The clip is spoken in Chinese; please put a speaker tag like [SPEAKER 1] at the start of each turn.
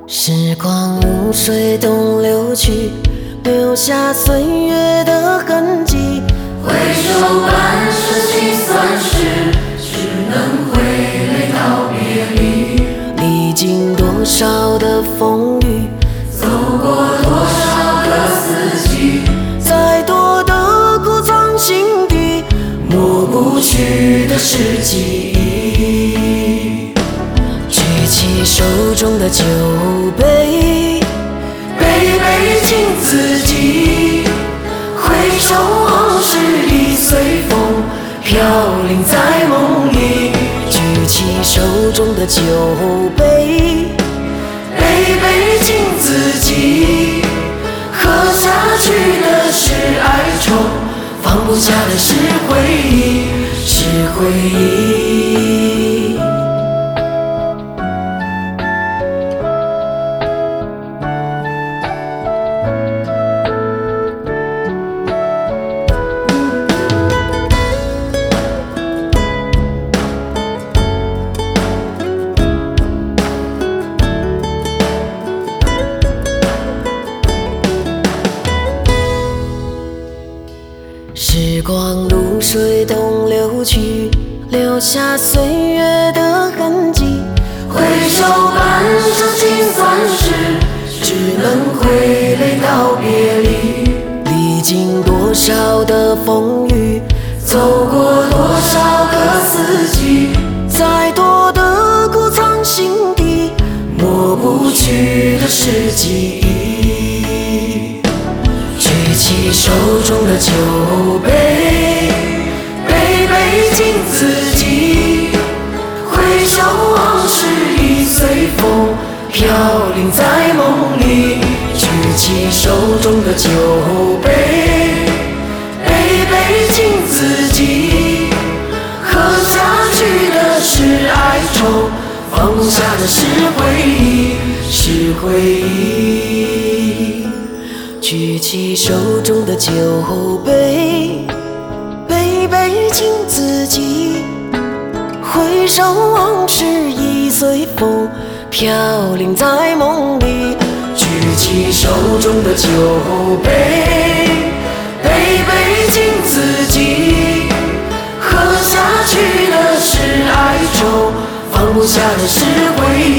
[SPEAKER 1] 时光如水东流去，留下岁月的痕迹。
[SPEAKER 2] 回首半生辛酸事，只能挥泪道别离。
[SPEAKER 1] 历经多少的风雨，
[SPEAKER 2] 走过多少个四季，
[SPEAKER 1] 再多的苦藏心底，
[SPEAKER 2] 抹不去的是记忆。
[SPEAKER 1] 举起手中的酒杯，
[SPEAKER 2] 杯杯敬自己。回首往事已随风飘零在梦里。
[SPEAKER 1] 举起手中的酒杯，
[SPEAKER 2] 杯杯敬自己。喝下去的是哀愁，放不下的是回忆，是回忆。
[SPEAKER 1] 时光如水东流去，留下岁月的痕迹。
[SPEAKER 2] 回首半生辛酸事，只能挥泪道别离。
[SPEAKER 1] 历经多少的风雨，
[SPEAKER 2] 走过多少个四季，
[SPEAKER 1] 再多的苦藏心底，
[SPEAKER 2] 抹不去的是记忆。举起手中的酒杯，杯杯敬自己。回首往事已随风飘零在梦里。举起手中的酒杯，杯杯敬自己。喝下去的是哀愁，放不下的是回忆，是回忆。
[SPEAKER 1] 举起手中的酒杯，杯杯敬自己。回首往事已随风飘零在梦里。
[SPEAKER 2] 举起手中的酒杯，杯杯敬自己。喝下去的是哀愁，放不下的是回忆。